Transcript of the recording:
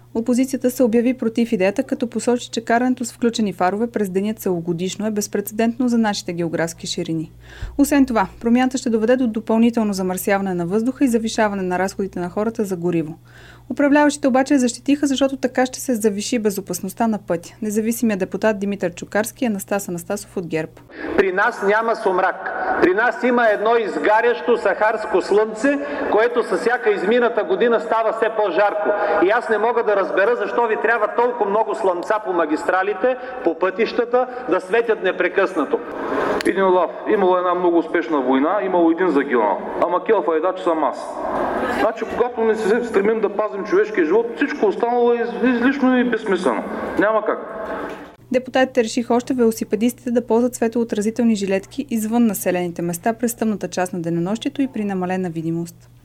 Опозицията се обяви против идеята, като посочи, че карането с включени фарове през деня целогодишно е безпрецедентно за нашите географски ширини. Освен това, промяната ще доведе до допълнително замърсяване на въздуха и завишаване на разходите на хората за гориво. Управляващите обаче защитиха, защото така ще се завиши безопасността на пътя. Независимият депутат Димитър Чукарски и Анастас Анастасов от ГЕРБ. При нас няма сумрак. При нас има едно изгарящо сахарско слънце, което със всяка измината година става все по-жарко. И аз не мога да разбера защо ви трябва толкова много слънца по магистралите, по пътищата, да светят непрекъснато. Един лав. Имало една много успешна война, имало един загинал. Ама келфа е да, че съм аз. Значи, когато не се стремим да пазим човешкия живот, всичко останало е излишно и безсмислено. Няма как. Депутатите решиха още велосипедистите да ползват светоотразителни жилетки извън населените места през тъмната част на денонощието и при намалена видимост.